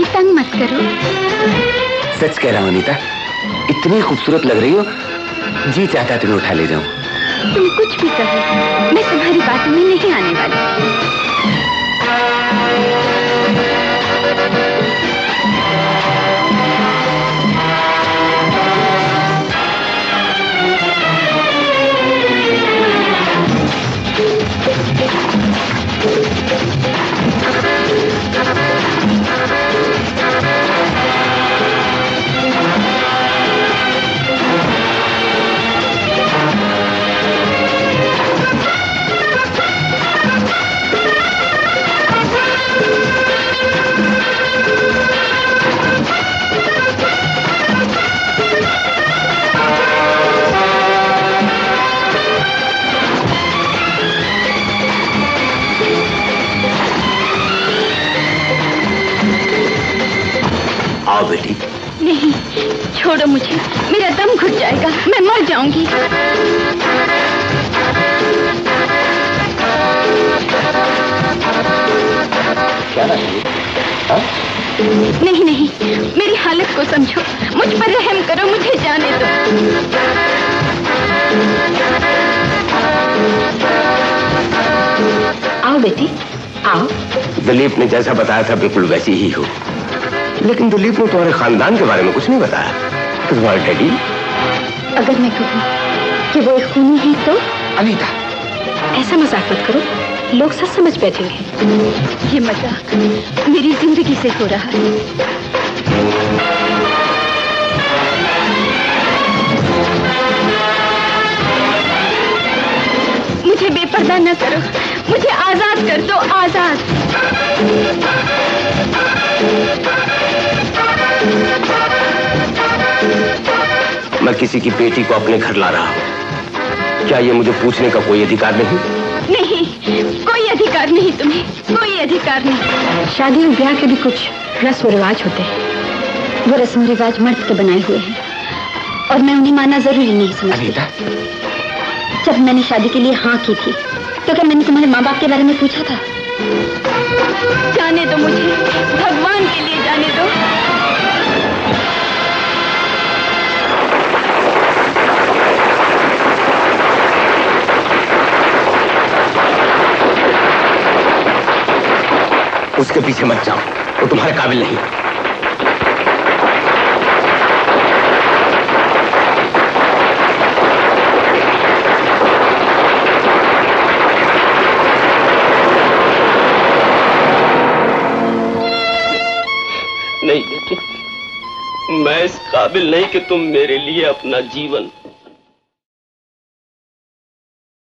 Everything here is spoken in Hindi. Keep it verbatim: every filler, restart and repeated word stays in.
मुझे तंग मत करो। सच कह रहा हूँ अनीता, इतनी खूबसूरत लग रही हो, जी चाहता तुम्हें उठा ले जाऊं। तुम कुछ भी कहो, मैं तुम्हारी बातों में नहीं आने वाली। आओ बेटी। नहीं, छोड़ो मुझे, मेरा दम घुट जाएगा, मैं मर जाऊंगी। क्या हाँ? नहीं नहीं, मेरी हालत को समझो, मुझ पर रहम करो, मुझे जाने दो। आओ बेटी, आओ। दिलीप ने जैसा बताया था बिल्कुल वैसी ही हो, लेकिन दिलीप ने तुम्हारे खानदान के बारे में कुछ नहीं बताया कि तुम्हारे डैडी। अगर मैं कहूँ कि वो एक खूनी है तो? अनीता, ऐसा मजाक मत करो, लोग सच समझ बैठेंगे। ये मजाक मेरी जिंदगी से हो रहा है। मुझे बेपर्दा न करो, मुझे आजाद कर दो, आजाद। मैं किसी की बेटी को अपने घर ला रहा हूँ, क्या ये मुझे पूछने का कोई अधिकार नहीं? नहीं, कोई अधिकार नहीं तुम्हें, कोई अधिकार नहीं। शादी और ब्याह के भी कुछ रस्म रिवाज होते हैं, वो रस्म रिवाज मर्द के बनाए हुए हैं और मैं उन्हें मानना जरूरी नहीं समझती। जब मैंने शादी के लिए हाँ की थी तो क्या मैंने तुम्हारे माँ बाप के बारे में पूछा था? जाने दो मुझे, भगवान के लिए जाने दो। उसके पीछे मत जाओ, वो तुम्हारे काबिल नहीं। नहीं बेटी, मैं इस काबिल नहीं कि तुम मेरे लिए अपना जीवन